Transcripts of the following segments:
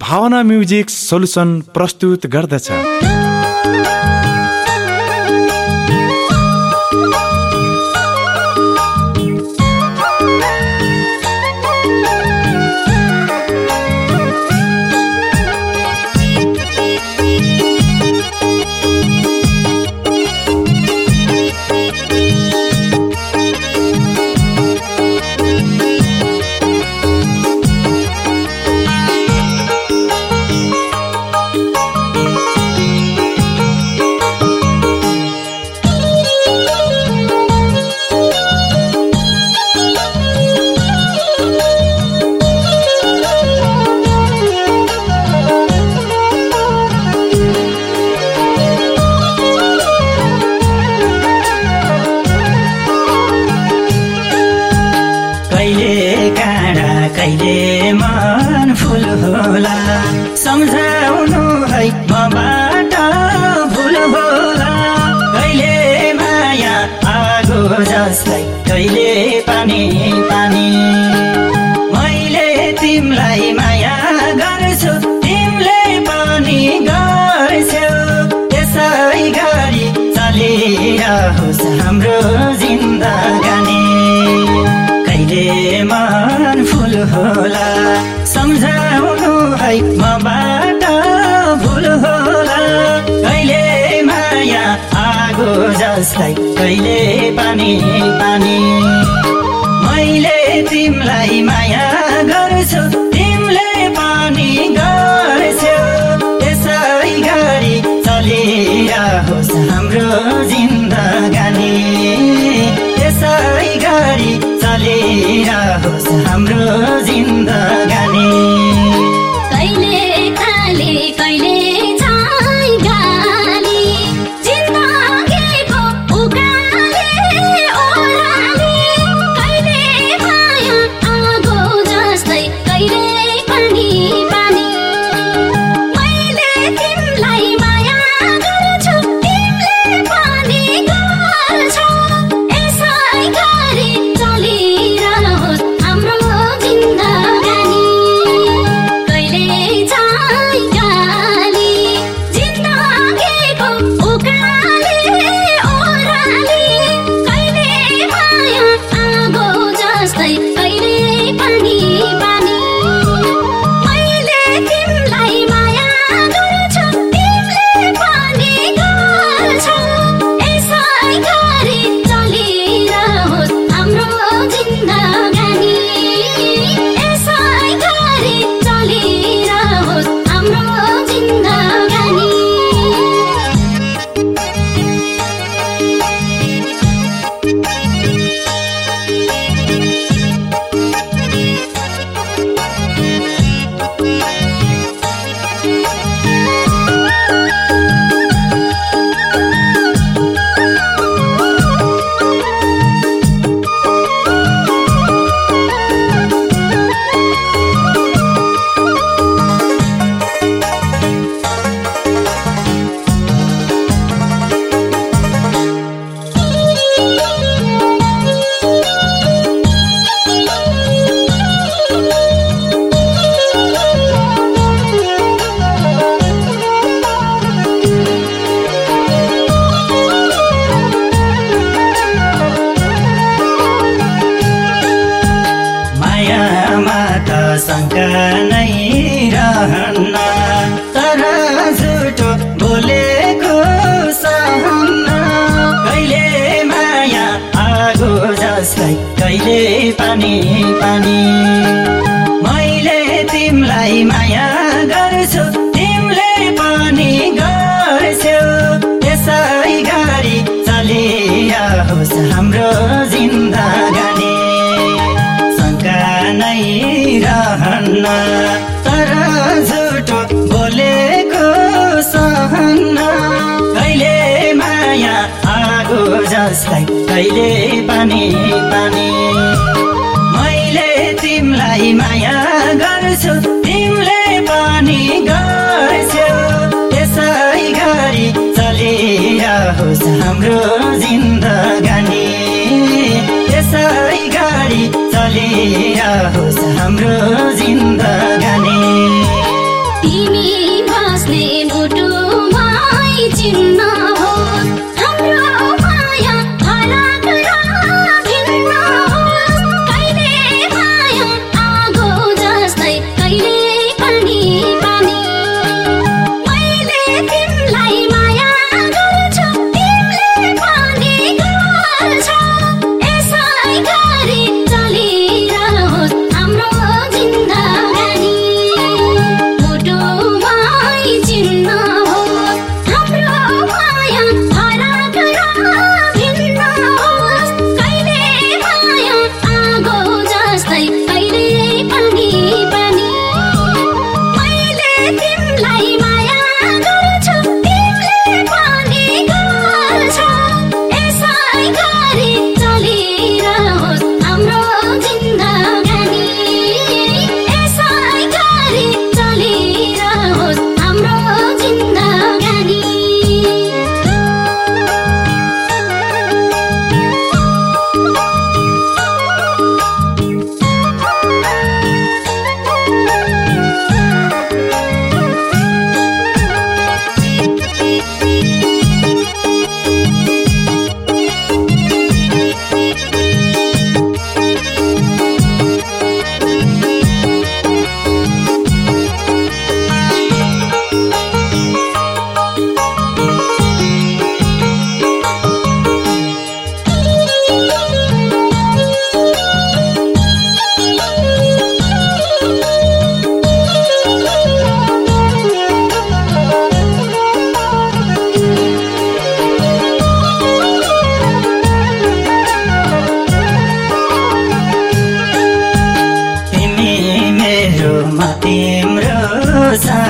भावना music solution प्रस्तुत गर्दछ। सम्झाउनु है मबाट भुल होला, कहिले माया आगो जस्तै कहिले पानी पानी। मैले तिमीलाई माया गर्छु, तिमीले पनि गर्छौ, त्यसै गरी चलिरहोस् हाम्रो जिन्दगानी। कहिले मन फुल होला, सम्झाउनु है मबाट भुल होला, कहिले माया आगो जस्तै कहिले पानी पानी। मैले तिमीलाई माया गर्छु, तिमीले पनि गर्छौ, त्यसै गरी चलिरहोस् हाम्रो जिन्दगानी, त्यसै गरी चलिरहोस् हाम्रो जिन्दगानी। कहिले काली कहिले छाई गाली, जिन्दगीको उकाली ओह्राली, कहिले माया आगो जस्तै कहिले पानी पानी। मैले तिमीलाई माया गर्छु, तिमीले पनि गर्छौ, यसै गरी चलिरहोस् हाम्रो जिन्दगानी। कहिले छाई गाली, जिन्दगीको उकाली ओह्राली, कहिले माया आगो जस्तै कहिले पानी पानी। मैले तिमीलाई माया गर्छु, तिमीले पनि गर्छौ, यसै गरी चलिरहोस् हाम्रो जिन्दगानी, यसै गरी चलिरहोस् हाम्रो जिन्दगानी। मायामा त शङ्का नै रहन्न, तर झुटो बोलेको सहन्न, कहिले माया आगो जस्तै कहिले पानी पानी। मैले तिमीलाई माया गर्छु, तिमीले पनि गर्छौ, त्यसै गरी चलिरहोस् हाम्रो जिन्दगानी। शङ्का नै रहन्न, तर झुटो बोलेको सहन्न, कहिले माया आगो जस्तै कहिले पानी पानी। मैले तिमीलाई माया गर्छु, तिमीले पनि गर्छौ, त्यसै गरी चलिरहोस् हाम्रो जिन्दगानी, त्यसै गरी चलिरहोस् हाम्रो जिन्दगानी।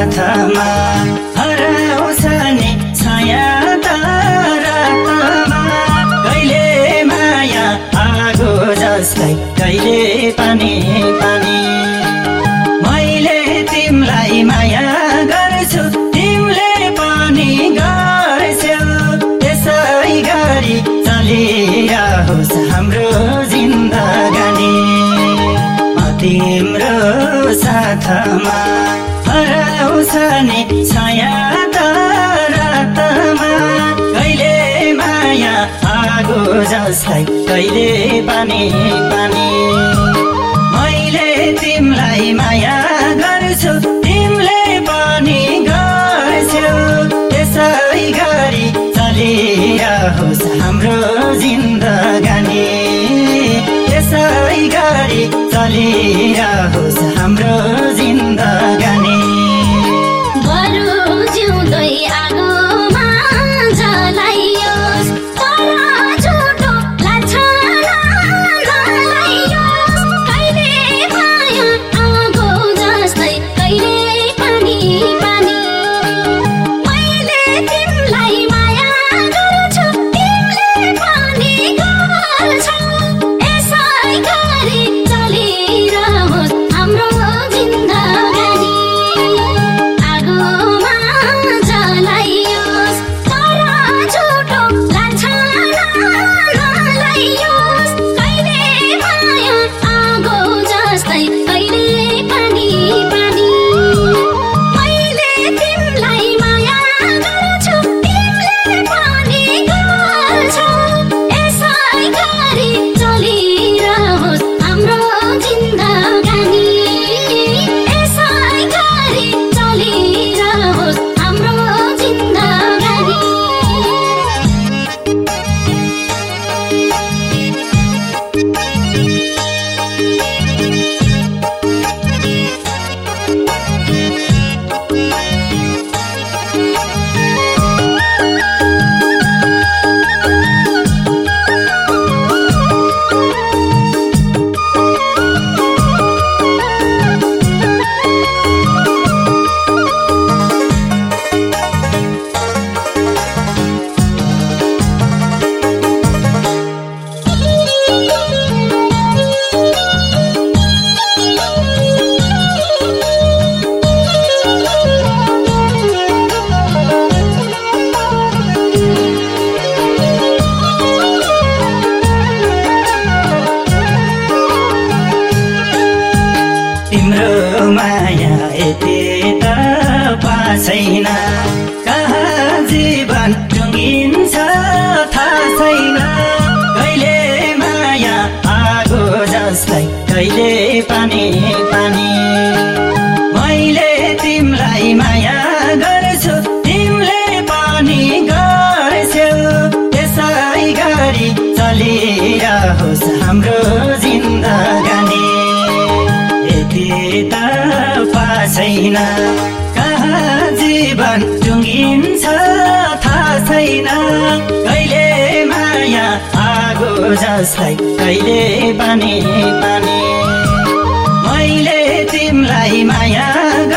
साथमा हराउँछ नि छाया रातमा कहिले माया आगो जस्तै कहिले पानी पानी मैले तिमलाई माया गर्छु तिमीले पनि गर्छौ त्यसै गरी चलिरहोस् हाम्रो जिन्दगानी तिम्रो साथमा हराउँछ नि छाया रातमा कहिले माया आगो जस्तै कहिले पानी पानी मैले तिमीलाई माया गर्छु तिमीले पनि गर्छौ त्यसै गरी चलिरहोस् हाम्रो जिन्दगानी त्यसै गरी चलिरहोस् हाम्रो जिन्दगानी बरु जिउँदै आगोमा जलाइयोस् तर झुटो लान्छना नलाइयोस् कहिले माया आगो जस्तै कहिले पानी पानी मैले तिमीलाई माया गर्छु तिमीले पनि गर्छौ यसै गरी चलिरहोस् हाम्रो जिन्दगानी आगोमा जलाइयोस् तर झुटो लान्छना नलाइयोस् कहिले माया आगो जस्तै कहिले पानी पानी मैले तिमीलाई माया गर्छु तिमीले पनि गर्छौ यसै गरी चलिरहोस् हाम्रो जिन्दगानी यसै गरी चलिरहोस् हाम्रो जिन्दगानी तिम्रो माया यति त छैन कहाँ जीवन टुङ्गिन्छ थाहा छैन कहिले माया आगो जस्तै कहिले पानी पानी मैले तिमीलाई माया गर्छु तिमीले पनि गर्छौ त्यसै गरी चलिरहोस् हाम्रो जिन्दगानी यति त छैन कहाँ जीवन टुङ्गिन्छ थाहा छैन कहिले माया आगो जस्तै कहिले पानी पानी मैले तिमीलाई माया